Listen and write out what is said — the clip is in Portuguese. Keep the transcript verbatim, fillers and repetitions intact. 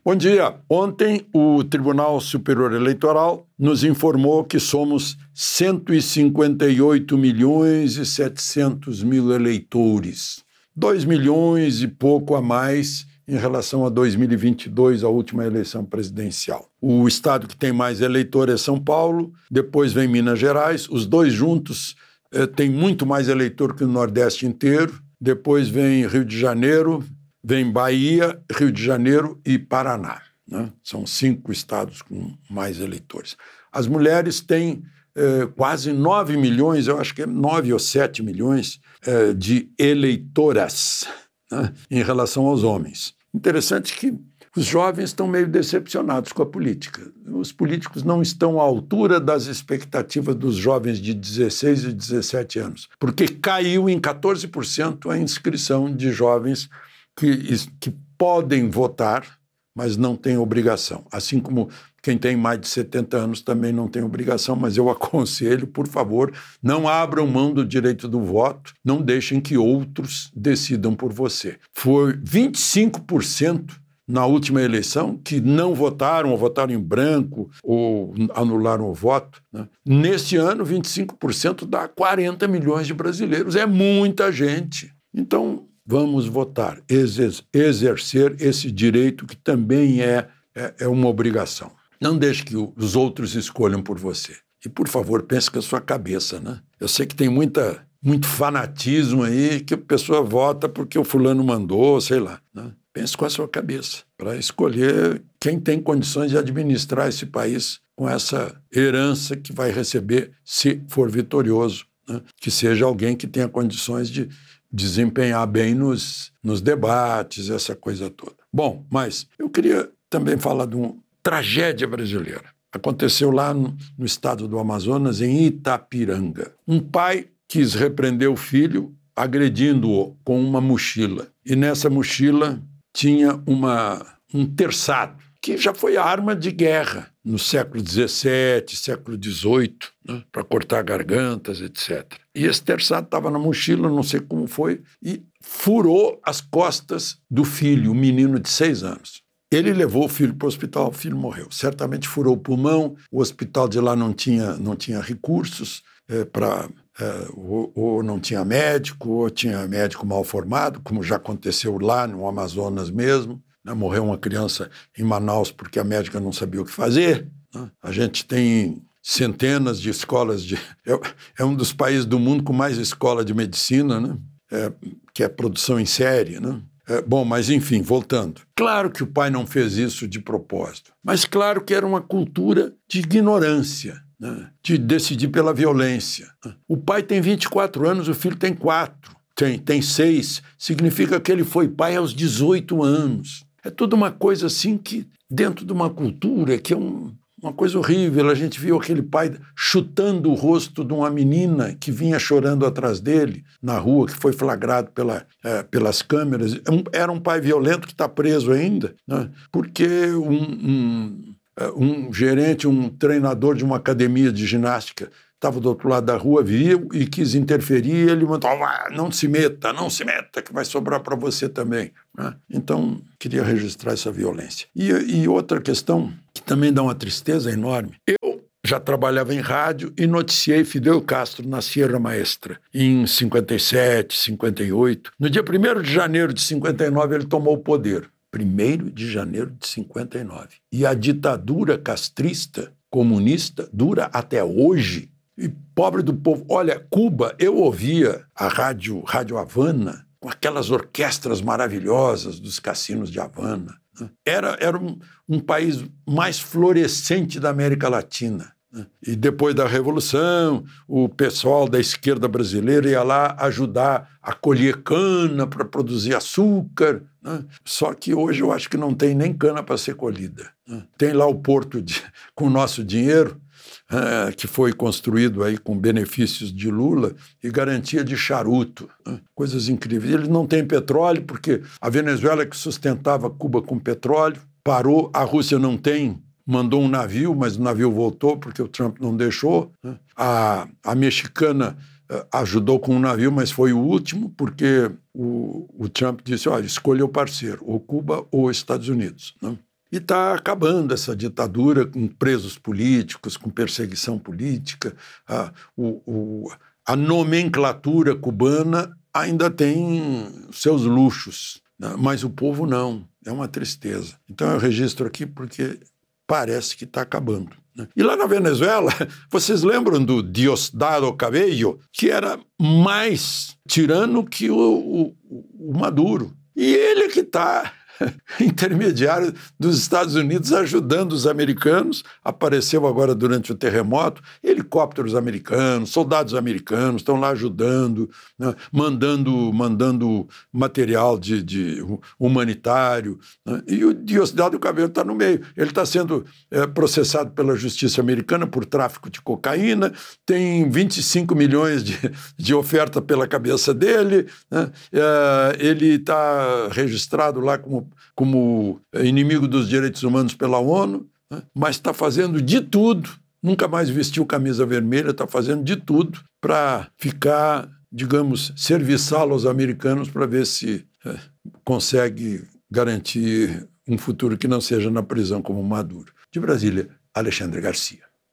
Bom dia. Ontem, o Tribunal Superior Eleitoral nos informou que somos cento e cinquenta e oito milhões e setecentos mil eleitores. dois milhões e pouco a mais em relação a dois mil e vinte e dois, a última eleição presidencial. O estado que tem mais eleitor é São Paulo, depois vem Minas Gerais. Os dois juntos eh, têm muito mais eleitor que o Nordeste inteiro. Depois vem Rio de Janeiro, vem Bahia, Rio de Janeiro e Paraná, né? São cinco estados com mais eleitores. As mulheres têm eh, quase nove milhões, eu acho que é nove ou sete milhões eh, de eleitoras, né, em relação aos homens. Interessante que os jovens estão meio decepcionados com a política. Os políticos não estão à altura das expectativas dos jovens de dezesseis e dezessete anos, porque caiu em quatorze por cento a inscrição de jovens que, que podem votar, mas não têm obrigação. Assim como quem tem mais de setenta anos também não tem obrigação, mas eu aconselho, por favor, não abram mão do direito do voto, não deixem que outros decidam por você. Foi vinte e cinco por cento na última eleição que não votaram, ou votaram em branco, ou anularam o voto, né? Neste ano, vinte e cinco por cento dá quarenta milhões de brasileiros. É muita gente. Então, vamos votar, exercer esse direito que também é, é, é uma obrigação. Não deixe que os outros escolham por você. E, por favor, pense com a sua cabeça, né? Eu sei que tem muita, muito fanatismo aí, que a pessoa vota porque o fulano mandou, sei lá, né? Pense com a sua cabeça, para escolher quem tem condições de administrar esse país com essa herança que vai receber se for vitorioso, né? Que seja alguém que tenha condições de desempenhar bem nos, nos debates, essa coisa toda. Bom, mas eu queria também falar de uma tragédia brasileira. Aconteceu lá no, no estado do Amazonas, em Itapiranga. Um pai quis repreender o filho agredindo-o com uma mochila. E nessa mochila tinha uma, um terçado, que já foi arma de guerra no século dezessete, século dezoito, né, para cortar gargantas, etcétera. E esse terçado estava na mochila, não sei como foi, e furou as costas do filho, um menino de seis anos. Ele levou o filho para o hospital, o filho morreu. Certamente furou o pulmão, o hospital de lá não tinha, não tinha recursos é, para... É, ou, ou não tinha médico, ou tinha médico mal formado, como já aconteceu lá no Amazonas mesmo. Né? Morreu uma criança em Manaus porque a médica não sabia o que fazer. Né? A gente tem centenas de escolas de... É, é um dos países do mundo com mais escola de medicina, né? É, que é produção em série, né? É, bom, mas enfim, voltando. Claro que o pai não fez isso de propósito, mas claro que era uma cultura de ignorância, né? De decidir pela violência. O pai tem vinte e quatro anos, o filho tem quatro, tem, tem seis, significa que ele foi pai aos dezoito anos. É toda uma coisa assim que, dentro de uma cultura que é um... uma coisa horrível. A gente viu aquele pai chutando o rosto de uma menina que vinha chorando atrás dele na rua, que foi flagrado pela, é, pelas câmeras. Era um pai violento que está preso ainda, né? Porque um, um, um gerente, um treinador de uma academia de ginástica estava do outro lado da rua, viu e quis interferir, ele mandou, ah, não se meta, não se meta, que vai sobrar para você também. Né? Então, queria registrar essa violência. E, e outra questão que também dá uma tristeza enorme. Eu já trabalhava em rádio e noticiei Fidel Castro na Sierra Maestra, em cinquenta e sete, cinquenta e oito. No dia primeiro de janeiro de cinquenta e nove, ele tomou o poder. primeiro de janeiro de cinquenta e nove. E a ditadura castrista, comunista, dura até hoje. E pobre do povo. Olha, Cuba, eu ouvia a rádio, rádio Havana, com aquelas orquestras maravilhosas dos cassinos de Havana. Era, era um, um país mais florescente da América Latina. E depois da Revolução, o pessoal da esquerda brasileira ia lá ajudar a colher cana para produzir açúcar. Né? Só que hoje eu acho que não tem nem cana para ser colhida. Né? Tem lá o porto de, com o nosso dinheiro, é, que foi construído aí com benefícios de Lula e garantia de charuto. Né? Coisas incríveis. Eles não têm petróleo porque a Venezuela, que sustentava Cuba com petróleo, parou. A Rússia não tem. Mandou um navio, mas o navio voltou porque o Trump não deixou. Né? A, a mexicana uh, ajudou com um navio, mas foi o último, porque o, o Trump disse, olha, escolha o parceiro, ou Cuba ou Estados Unidos. Né? e está acabando essa ditadura com presos políticos, com perseguição política. A, o, o, a nomenclatura cubana ainda tem seus luxos, né? Mas o povo não. É uma tristeza. Então eu registro aqui porque parece que está acabando, né? E lá na Venezuela, vocês lembram do Diosdado Cabello, que era mais tirano que o, o, o Maduro. E ele que está intermediário dos Estados Unidos ajudando os americanos. Apareceu agora durante o terremoto, helicópteros americanos, soldados americanos estão lá ajudando, né? mandando, mandando material de, de humanitário, né? E o Diosdado Cabello está no meio. Ele está sendo é, processado pela justiça americana por tráfico de cocaína, tem vinte e cinco milhões de, de oferta pela cabeça dele, né? É, ele está registrado lá como como inimigo dos direitos humanos pela ONU, né? Mas está fazendo de tudo, nunca mais vestiu camisa vermelha, está fazendo de tudo para ficar, digamos, serviçal aos americanos para ver se é, consegue garantir um futuro que não seja na prisão como Maduro. De Brasília, Alexandre Garcia.